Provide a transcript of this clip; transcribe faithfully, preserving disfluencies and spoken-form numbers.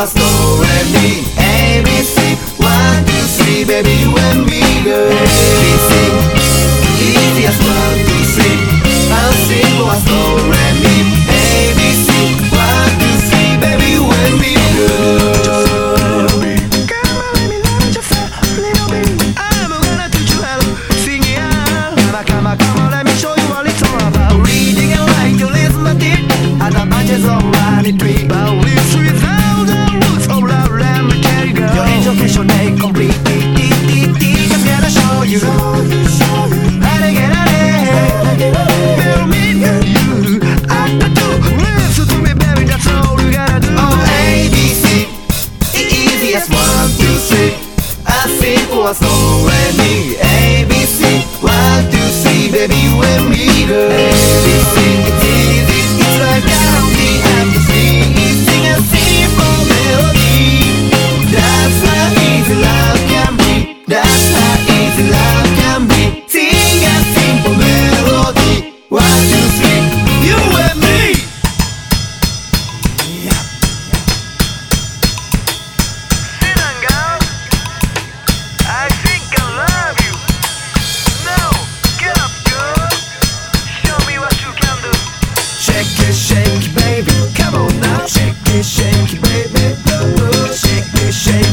was do re mi A B C one two three baby you and me girl A B C easy as one two three how simple as do re mi A B C one two three baby you and me girl Tree, but we sweet out the roots of love. Let me tell you, girl, your education ain't complete. Just gotta show you how to get out of here. Feel me, you. I do. Listen to me, baby. That's all you gotta do. Oh, A B C, easy as one, two, three. As simple as do re mi. A B C, one, two, three, baby, you and me, girl. A B C, it's easy. It's like candy and the That's how easy love can be. Sing a simple melody. One, two, three, you and me. Yeah. Sit down, girl. I think I love you. Now, get up, girl. Show me what you can do. Shake it, shake it, baby. Come on now. Shake it, shake it, baby. Shake it, shake it.